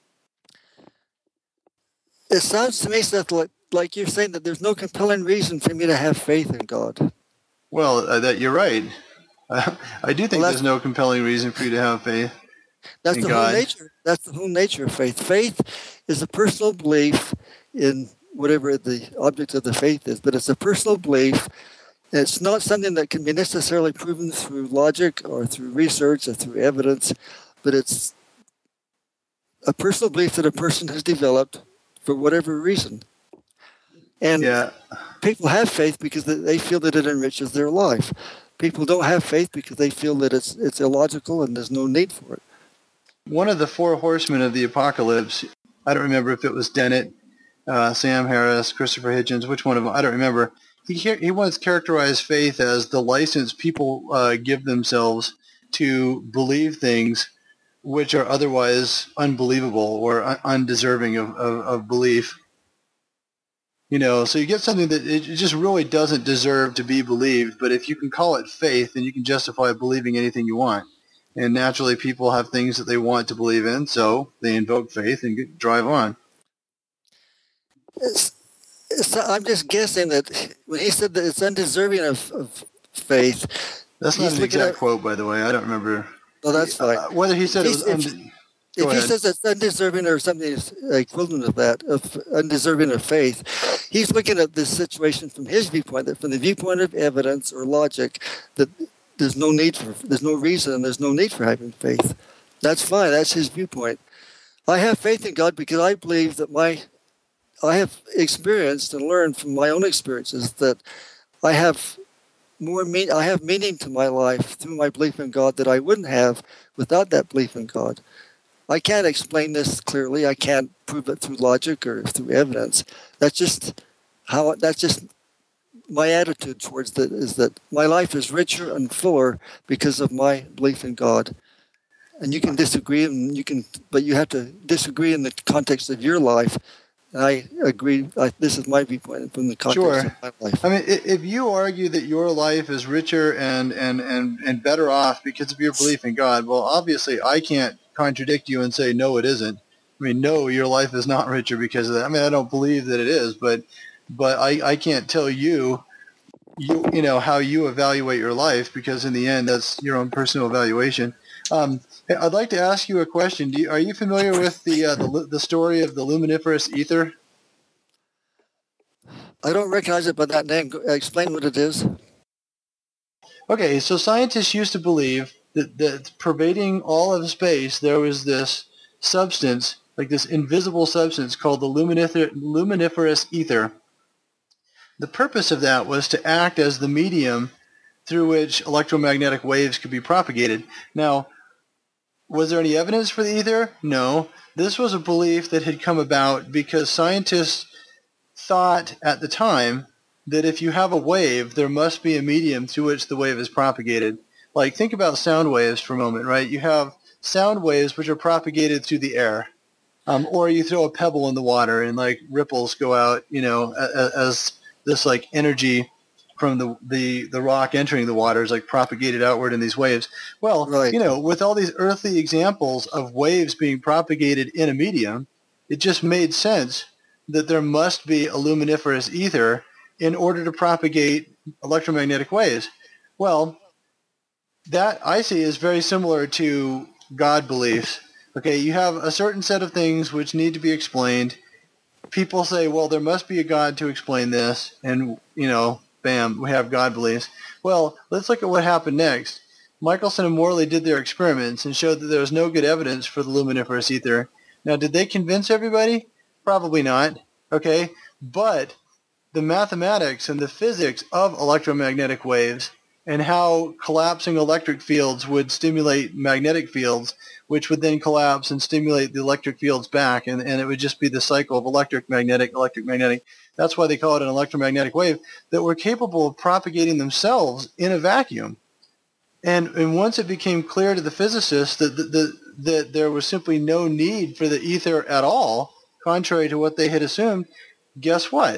It sounds to me, Seth, like, like you're saying that there's no compelling reason for me to have faith in God. Well, uh, that you're right. Uh, I do think Well, there's no compelling reason for you to have faith. That's in the God. whole nature. That's the whole nature of faith. Faith is a personal belief in whatever the object of the faith is, but it's a personal belief. It's not something that can be necessarily proven through logic or through research or through evidence, but it's a personal belief that a person has developed for whatever reason. And Yeah. people have faith because they feel that it enriches their life. People don't have faith because they feel that it's it's illogical and there's no need for it. One of the four horsemen of the apocalypse, I don't remember if it was Dennett, uh, Sam Harris, Christopher Hitchens, which one of them, I don't remember. He he once characterized faith as the license people uh, give themselves to believe things which are otherwise unbelievable or un- undeserving of, of, of belief. You know, so you get something that it just really doesn't deserve to be believed, but if you can call it faith, then you can justify believing anything you want. And naturally, people have things that they want to believe in, so they invoke faith and get, drive on. It's, it's, I'm just guessing that when he said that it's undeserving of, of faith, That's not he's an looking exact at- quote, by the way. I don't remember. well, that's fine. Uh, whether he said it If was... he's- Unde- If Go he ahead. says it's undeserving or something equivalent of that, of undeserving of faith, he's looking at this situation from his viewpoint, that from the viewpoint of evidence or logic, that there's no need for, there's no reason, and there's no need for having faith. That's fine. That's his viewpoint. I have faith in God because I believe that my, I have experienced and learned from my own experiences that I have more mean, I have meaning to my life through my belief in God that I wouldn't have without that belief in God. I can't explain this clearly. I can't prove it through logic or through evidence. That's just how. That's just my attitude towards that. Is that my life is richer and fuller because of my belief in God. And you can disagree, and you can, but you have to disagree in the context of your life. And I agree. I, this is my viewpoint from the context Sure. of my life. I mean, i- if you argue that your life is richer and, and, and, and better off because of your belief in God, well, obviously I can't contradict you and say, no, it isn't. I mean, no, your life is not richer because of that. I mean, I don't believe that it is, but but I, I can't tell you, you you know, how you evaluate your life because in the end, that's your own personal evaluation. Um, hey, I'd like to ask you a question. Do you, are you familiar with the, uh, the the story of the luminiferous ether? I don't recognize it by that name. Go- Explain what it is. Okay, so scientists used to believe that, that pervading all of space, there was this substance like this invisible substance called the luminifer- luminiferous ether. The purpose of that was to act as the medium through which electromagnetic waves could be propagated. Now, was there any evidence for the ether? No. This was a belief that had come about because scientists thought at the time that if you have a wave, there must be a medium through which the wave is propagated. Like, think about sound waves for a moment, right? You have sound waves which are propagated through the air. Um, or you throw a pebble in the water and, like, ripples go out, you know, as, as this, like, energy from the, the, the rock entering the water is, like, propagated outward in these waves. Well, Right. you know, with all these earthly examples of waves being propagated in a medium, it just made sense that there must be a luminiferous ether in order to propagate electromagnetic waves. Well, that I see is very similar to God beliefs. Okay, you have a certain set of things which need to be explained. People say, well, there must be a God to explain this, and, you know, bam, we have God beliefs. Well, let's look at what happened next. Michelson and Morley did their experiments and showed that there was no good evidence for the luminiferous ether. Now, did they convince everybody? Probably not, okay? But the mathematics and the physics of electromagnetic waves and how collapsing electric fields would stimulate magnetic fields, which would then collapse and stimulate the electric fields back, and, and it would just be the cycle of electric, magnetic, electric, magnetic. That's why they call it an electromagnetic wave, that were capable of propagating themselves in a vacuum. And, and once it became clear to the physicists that, that, that, that there was simply no need for the ether at all, contrary to what they had assumed, guess what?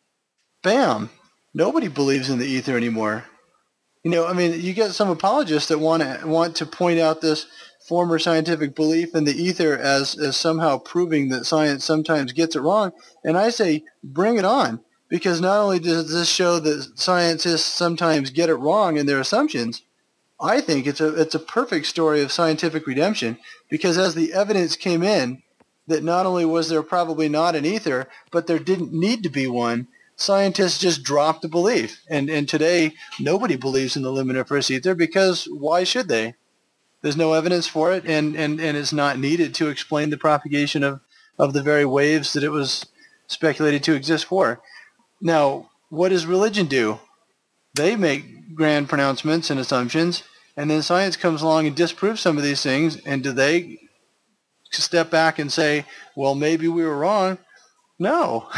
Bam! Nobody believes in the ether anymore. You know, I mean, you get some apologists that want to want to point out this former scientific belief in the ether as, as somehow proving that science sometimes gets it wrong. And I say, bring it on. Because not only does this show that scientists sometimes get it wrong in their assumptions, I think it's a it's a perfect story of scientific redemption. Because as the evidence came in that not only was there probably not an ether, but there didn't need to be one, scientists just dropped the belief. And and today, nobody believes in the luminiferous ether because why should they? There's no evidence for it, and, and, and it's not needed to explain the propagation of, of the very waves that it was speculated to exist for. Now, what does religion do? They make grand pronouncements and assumptions, and then science comes along and disproves some of these things, and do they step back and say, well, maybe we were wrong? No.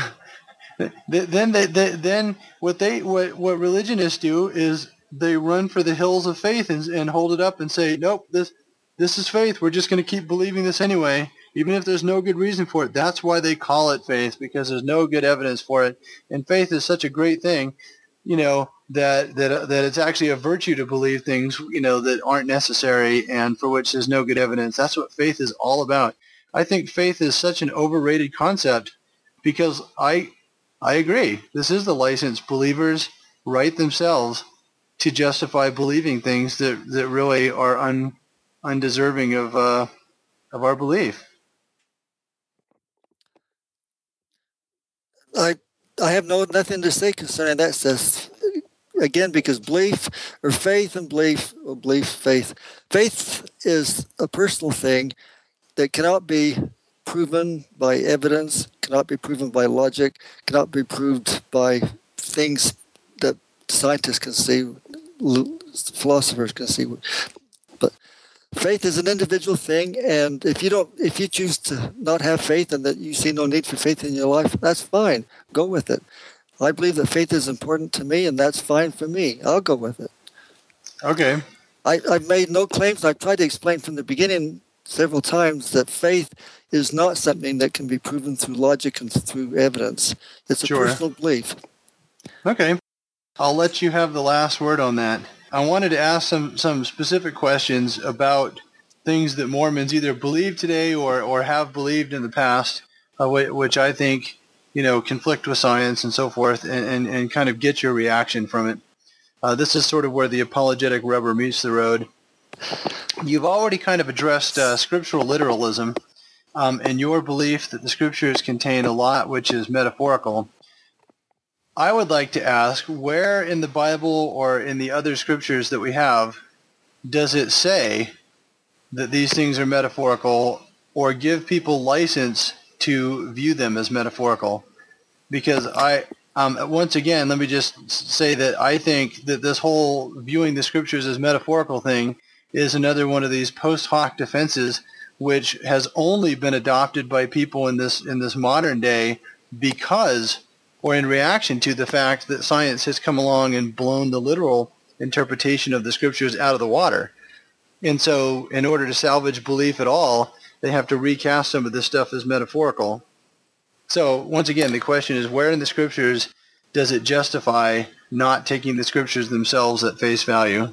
Then they, they, then what they what, what religionists do is they run for the hills of faith and, and hold it up and say, nope, this this is faith. We're just going to keep believing this anyway, even if there's no good reason for it. That's why they call it faith, because there's no good evidence for it. And faith is such a great thing, you know, that that that it's actually a virtue to believe things, you know, that aren't necessary and for which there's no good evidence. That's what faith is all about. I think faith is such an overrated concept because I. I agree. This is the license believers write themselves to justify believing things that, that really are un, undeserving of uh, of our belief. I I have no nothing to say concerning that. Says again because belief or faith and belief or belief faith faith is a personal thing that cannot be proven by evidence, cannot be proven by logic, cannot be proved by things that scientists can see, philosophers can see. But faith is an individual thing, and if you don't, if you choose to not have faith and that you see no need for faith in your life, that's fine. Go with it. I believe that faith is important to me, and that's fine for me. I'll go with it. Okay. I, I've made no claims. I've tried to explain from the beginning several times that faith is not something that can be proven through logic and through evidence. It's a Sure. personal belief. Okay. I'll let you have the last word on that. I wanted to ask some, some specific questions about things that Mormons either believe today or, or have believed in the past, uh, which I think, you know, conflict with science and so forth, and, and, and kind of get your reaction from it. Uh, this is sort of where the apologetic rubber meets the road. You've already kind of addressed uh, scriptural literalism um, and your belief that the scriptures contain a lot which is metaphorical. I would like to ask, where in the Bible or in the other scriptures that we have does it say that these things are metaphorical or give people license to view them as metaphorical. Because I, um, once again, let me just say that I think that this whole viewing the scriptures as metaphorical thing is another one of these post hoc defenses, which has only been adopted by people in this in this modern day because, or in reaction to the fact that science has come along and blown the literal interpretation of the scriptures out of the water. And so in order to salvage belief at all, they have to recast some of this stuff as metaphorical. So once again, the question is, where in the scriptures does it justify not taking the scriptures themselves at face value?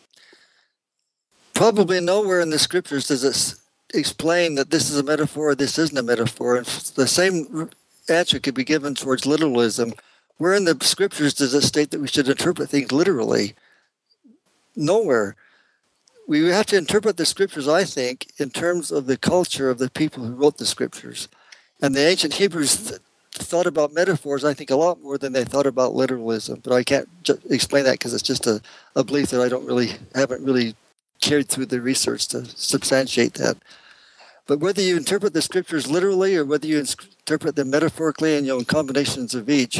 Probably nowhere in the scriptures does it explain that this is a metaphor or this isn't a metaphor. The same answer could be given towards literalism. Where in the scriptures does it state that we should interpret things literally? Nowhere. We have to interpret the scriptures, I think, in terms of the culture of the people who wrote the scriptures. And the ancient Hebrews th- thought about metaphors, I think, a lot more than they thought about literalism. But I can't ju- explain that because it's just a, a belief that I don't really, haven't really carried through the research to substantiate that. But whether you interpret the scriptures literally or whether you interpret them metaphorically and, you know, in combinations of each,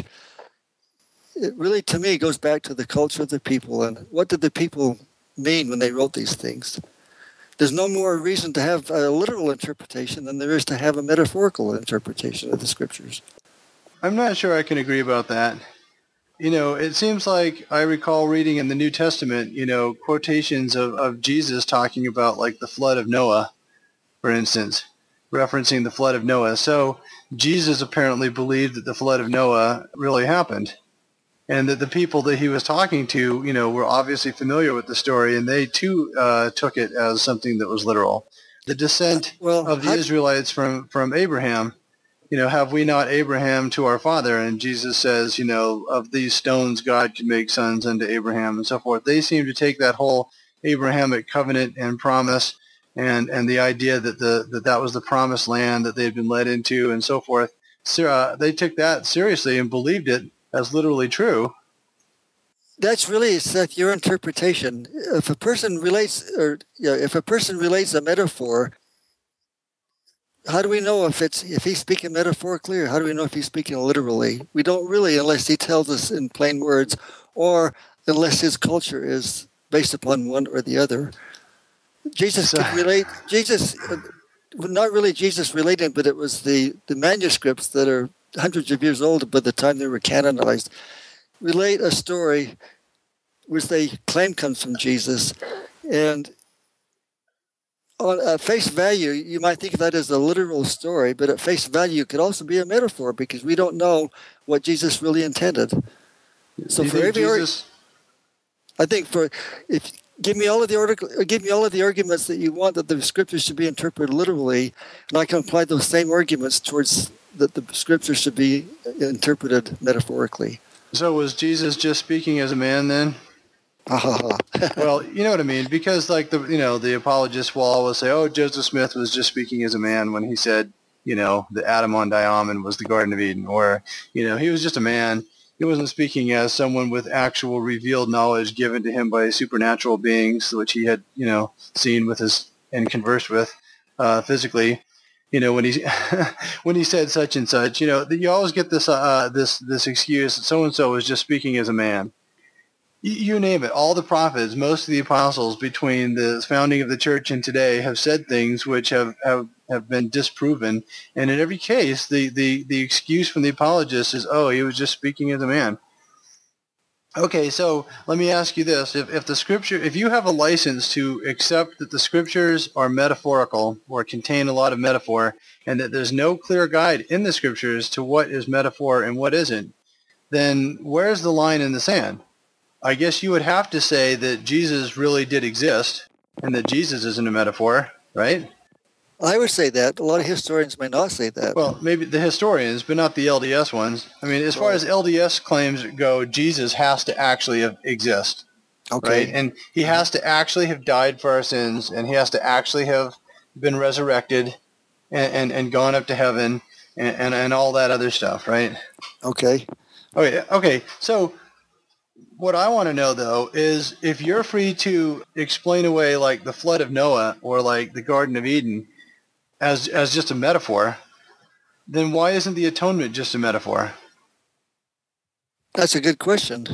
it really, to me, goes back to the culture of the people and what did the people mean when they wrote these things. There's no more reason to have a literal interpretation than there is to have a metaphorical interpretation of the scriptures. I'm not sure I can agree about that. You know, it seems like I recall reading in the New Testament, you know, quotations of, of Jesus talking about like the flood of Noah, for instance, referencing the flood of Noah. So Jesus apparently believed that the flood of Noah really happened. And that the people that he was talking to, you know, were obviously familiar with the story, and they too uh, took it as something that was literal. The descent well, of the I, Israelites from, from Abraham, you know, have we not Abraham to our father? And Jesus says, you know, of these stones God can make sons unto Abraham and so forth. They seem to take that whole Abrahamic covenant and promise and, and the idea that, the, that that was the promised land that they had been led into and so forth. So, uh, they took that seriously and believed it as literally true. That's really, Seth, your interpretation. If a person relates, or you know, if a person relates a metaphor, how do we know if it's if he's speaking metaphorically, or how do we know if he's speaking literally? We don't really, unless he tells us in plain words, or unless his culture is based upon one or the other. Jesus could relate. Jesus, not really Jesus relating, but it was the the manuscripts that are hundreds of years old by the time they were canonized, relate a story which they claim comes from Jesus. And on at face value, you might think of that as a literal story, but at face value, it could also be a metaphor because we don't know what Jesus really intended. So for every Jesus... I think for if give me all of the article, give me all of the arguments that you want that the scriptures should be interpreted literally, and I can apply those same arguments towards that the scriptures should be interpreted metaphorically. So was Jesus just speaking as a man then? Well, you know what I mean, because like the you know the apologists will always say, "Oh, Joseph Smith was just speaking as a man when he said, you know, the Adam on Diamond was the Garden of Eden," or you know, he was just a man. He wasn't speaking as someone with actual revealed knowledge given to him by supernatural beings, which he had, you know, seen with his and conversed with uh, physically. You know, when he when he said such and such, you know, you always get this uh, this this excuse that so and so was just speaking as a man. You, you name it. All the prophets, most of the apostles between the founding of the church and today have said things which have, have, have been disproven. And in every case, the, the, the excuse from the apologists is, oh, he was just speaking as a man. Okay, so let me ask you this. If, if the scripture, if you have a license to accept that the scriptures are metaphorical or contain a lot of metaphor and that there's no clear guide in the scriptures to what is metaphor and what isn't, then where's the line in the sand? I guess you would have to say that Jesus really did exist and that Jesus isn't a metaphor, right? I would say that. A lot of historians may not say that. Well, maybe the historians, but not the L D S ones. I mean, as far as L D S claims go, Jesus has to actually exist, okay. Right? And he has to actually have died for our sins, and he has to actually have been resurrected and, and, and gone up to heaven and, and, and all that other stuff, right? Okay. Okay, okay. So what I want to know, though, is if you're free to explain away like the flood of Noah or like the Garden of Eden, as as just a metaphor, then why isn't the atonement just a metaphor? That's a good question.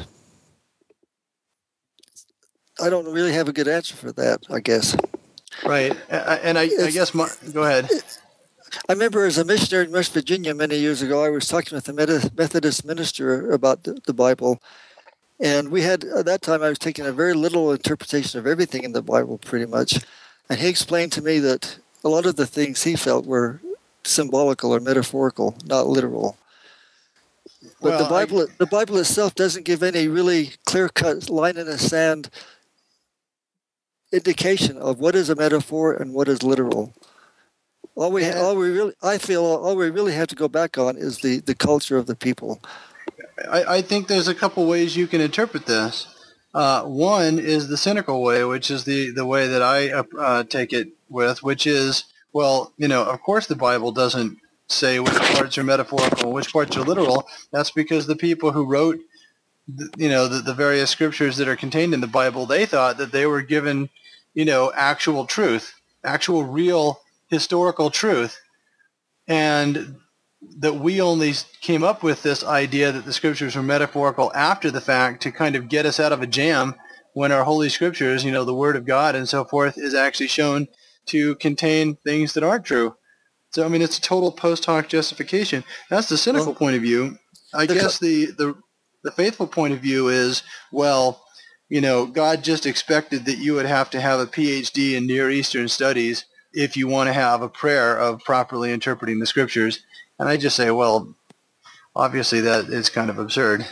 I don't really have a good answer for that, I guess. Right. And I, I guess, my, go ahead. I remember as a missionary in West Virginia many years ago, I was talking with a Methodist minister about the Bible. And we had, at that time, I was taking a very literal interpretation of everything in the Bible, pretty much. And he explained to me that a lot of the things he felt were symbolical or metaphorical, not literal. But well, the Bible, I, the Bible itself doesn't give any really clear-cut line in the sand indication of what is a metaphor and what is literal. All we, yeah. all we really, I feel, all we really have to go back on is the, the culture of the people. I, I think there's a couple ways you can interpret this. Uh, one is the cynical way, which is the, the way that I uh, take it with, which is, well, you know, of course the Bible doesn't say which parts are metaphorical and which parts are literal. That's because the people who wrote, the, you know, the, the various scriptures that are contained in the Bible, they thought that they were given, you know, actual truth, actual real historical truth, and that we only came up with this idea that the scriptures were metaphorical after the fact to kind of get us out of a jam when our holy scriptures, you know, the Word of God and so forth, is actually shown to contain things that aren't true. So, I mean, it's a total post hoc justification. That's the cynical well, point of view. I the, guess the, the the faithful point of view is, well, you know, God just expected that you would have to have a P H D in Near Eastern studies if you want to have a prayer of properly interpreting the scriptures. And I just say, well, obviously that is kind of absurd.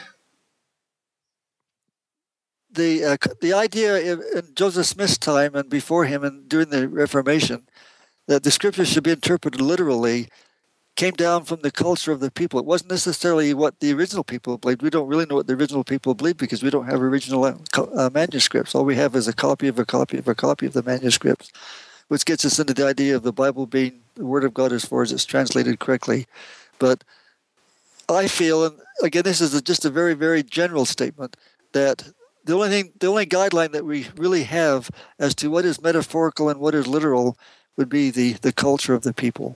The uh, the idea in Joseph Smith's time and before him and during the Reformation that the scriptures should be interpreted literally came down from the culture of the people. It wasn't necessarily what the original people believed. We don't really know what the original people believed because we don't have original uh, manuscripts. All we have is a copy of a copy of a copy of the manuscripts, which gets us into the idea of the Bible being the Word of God as far as it's translated correctly. But I feel, and again, this is a, just a very, very general statement, that the only thing, the only guideline that we really have as to what is metaphorical and what is literal would be the, the culture of the people.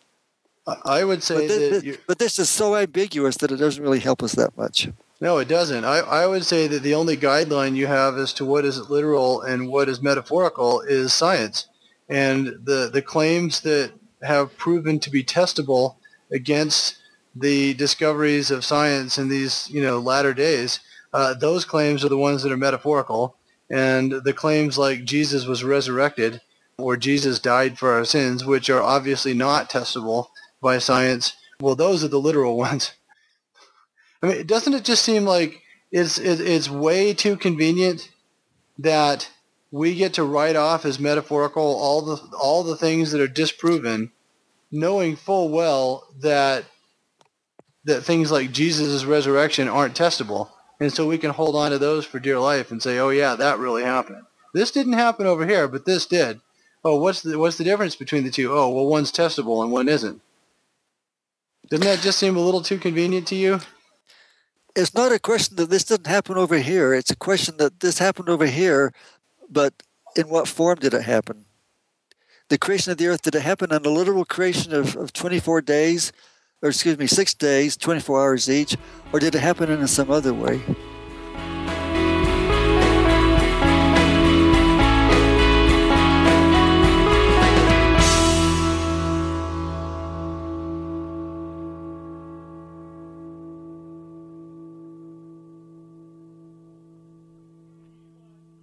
I would say but this, that... But this is so ambiguous that it doesn't really help us that much. No, it doesn't. I, I would say that the only guideline you have as to what is literal and what is metaphorical is science. And the, the claims that have proven to be testable against the discoveries of science in these, you know, latter days, uh, those claims are the ones that are metaphorical. And the claims like Jesus was resurrected or Jesus died for our sins, which are obviously not testable by science, well, those are the literal ones. I mean, doesn't it just seem like it's, it's way too convenient that we get to write off as metaphorical all the all the things that are disproven, knowing full well that that things like Jesus' resurrection aren't testable. And so we can hold on to those for dear life and say, oh yeah, that really happened. This didn't happen over here, but this did. Oh, what's the what's the difference between the two? Oh, well, one's testable and one isn't. Doesn't that just seem a little too convenient to you? It's not a question that this didn't happen over here. It's a question that this happened over here, but in what form did it happen? The creation of the earth, did it happen on a literal creation of, of twenty-four days, or excuse me, six days, twenty-four hours each, or did it happen in some other way?